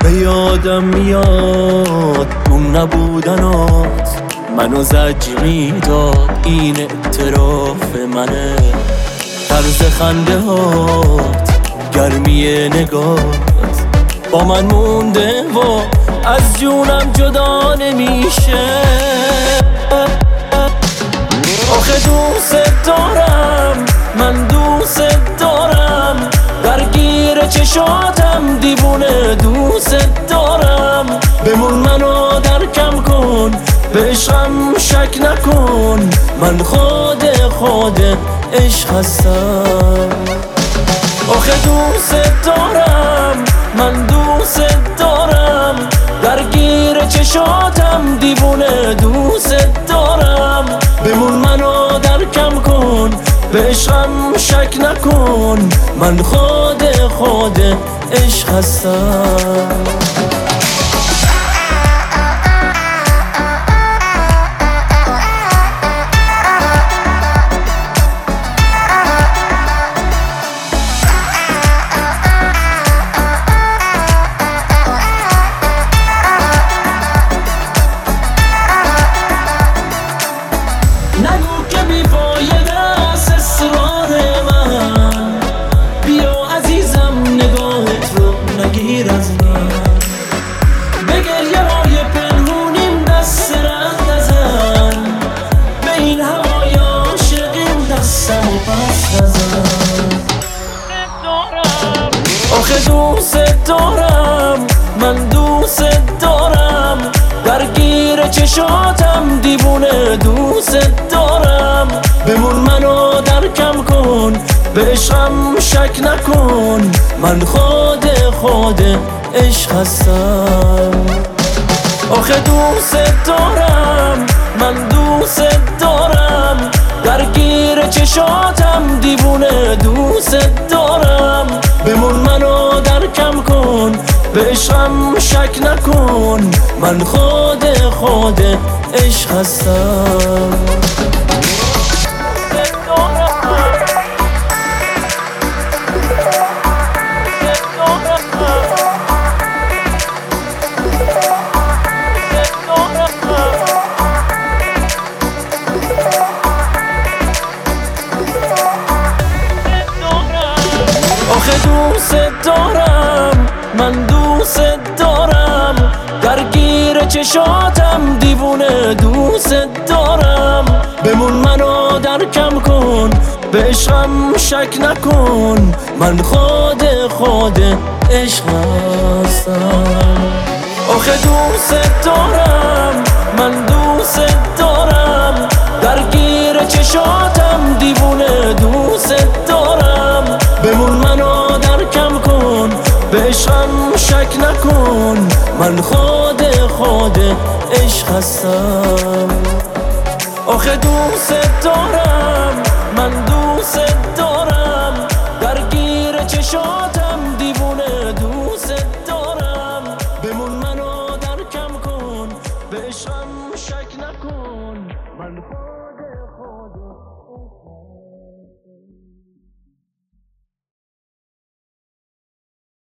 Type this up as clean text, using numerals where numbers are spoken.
یادم میاد اون نبودنات منو زجر میداد، این اعتراف منه. طرز خنده هات، گرمی نگات با من مونده و از جونم جدا نمیشه. آخه دوست دارم، من دوست دارم، درگیر چشاتم دیوونه دوست دارم. بمون منو درکم کن، به عشقم شک نکن، من خود عشق هستم. آخه دوست دارم، من دوست دارم، درگیر چشاتم دیوونه دوست دارم. بمون منو درکم کن، به عشقم شک نکن، من خود عشق هستم. نگو که بی‌فایده است اصرار من، بیا عزیزم نگاهت رو نگیر از من. به گریه های پنهونیم دست رد نزن، به این هوای عاشقیم دستم و پس نزن. آخه دوست دارم، من دوست دارم، درگیر چشاتم دیوونه دوست دارم. بمون منو درکم کن، به عشقم شک نکن، من خود عشق هستم. آخه دوست دارم، من دوست دارم، درگیر چشاتم دیوونه دوست دارم. بمون منو درکم کن، به عشقم شک نکن، من خود عشق هستم. آخه دوست دارم، من دوست دارم، درگیر چشاتم دیوونه دوست دارم. بمون منو درکم کن، به عشقم شک نکن، من خود عشق هستم. آخه دوست دارم، من دوست دارم، درگیر چشاتم دیوونه دوست دارم. بمون منو درکم کن، به عشقم شک نکن، من خود عشق هستم. آخه دوست دارم، من دوست دارم، درگیر چشاتم دیوونه دوست دارم. بمون منو درکم کن، به عشقم شک نکن، من